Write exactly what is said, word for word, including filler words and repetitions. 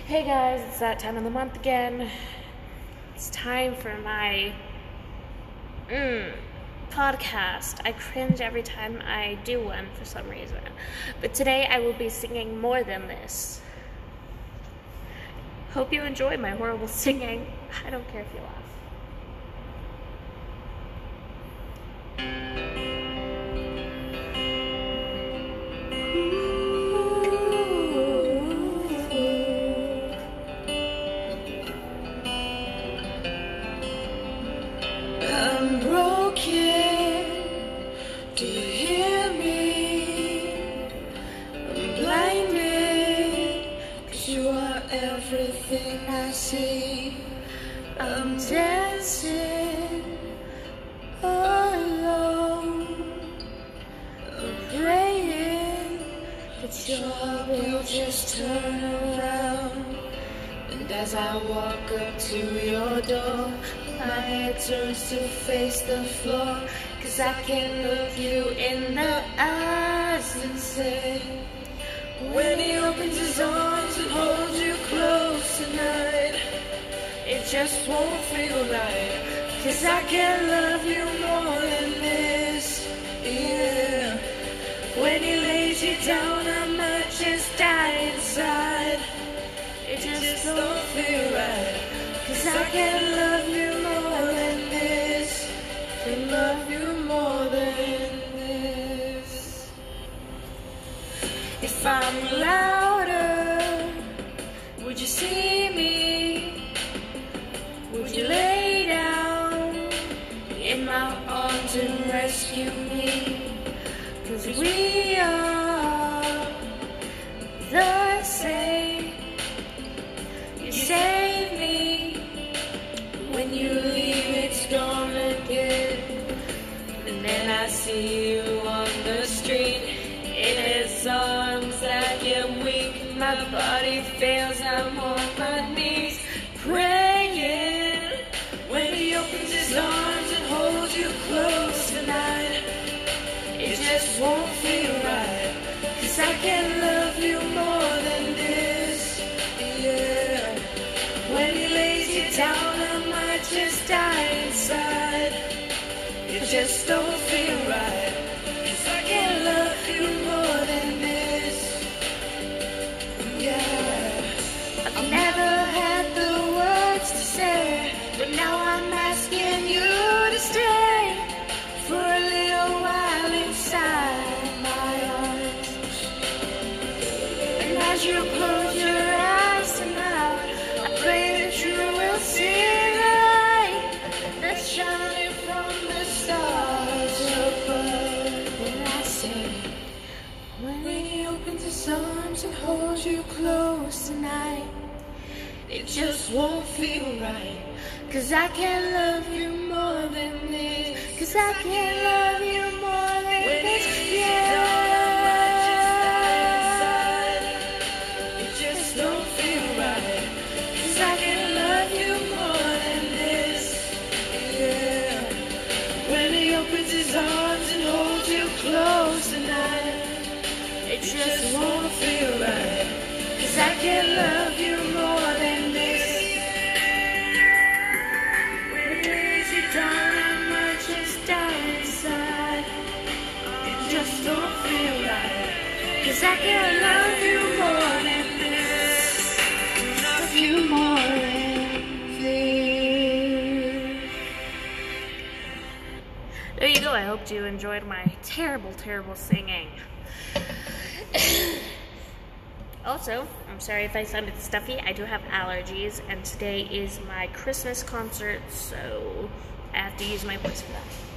Hey guys, it's that time of the month again. It's time for my mm, podcast. I cringe every time I do one for some reason. But today I will be singing more than this. Hope you enjoy my horrible singing. I don't care if you laugh. I'm broken, do you hear me? I'm blinded, 'cause you are everything I see. I'm dancing alone, I'm praying that your heart will just turn around. And as I walk up to your door, my head turns to face the floor, 'cause I can look you in the eyes and say, when he opens his arms and holds you close tonight, it just won't feel right, 'cause I can't love you more than this, yeah. When he lays you down, I might just die inside. It just don't feel right, 'cause I can't love you more than this. Can love you more than this. If I'm louder, would you see me? Would you lay down in my arms and rescue me? 'Cause we are the same. You save me, when you leave it's gone again. And then I see you on the street, in his arms I get weak, my body fails, I'm on my knees praying. When he opens his arms and holds you close tonight, it just won't feel right, 'cause I can't love you more than this, yeah. When he lays you down, I might just die inside. It just don't feel right, 'cause I can't love you more than this, yeah. I've never had the words to say, but now I'm asking you to stay for a little while inside my arms. And as you close your eyes tonight, I pray that you will see the light that's shining from the stars above. And I say, when he opens his arms and holds you close tonight, it just won't feel right, 'cause I can't love you more than this. 'Cause I can't love you more than this, yeah. It just don't feel right, 'cause I can't love you more than this, yeah. When he opens his arms and holds you close tonight, it just won't feel right, 'cause I can't love you more than this. When he lays you down, I might just die inside. It just don't feel right, 'cause I can't love you more than this. Love you more than this. There you go. I hope you enjoyed my terrible, terrible singing. Also, I'm sorry if I sounded stuffy. I do have allergies, and today is my Christmas concert, so I have to use my voice for that.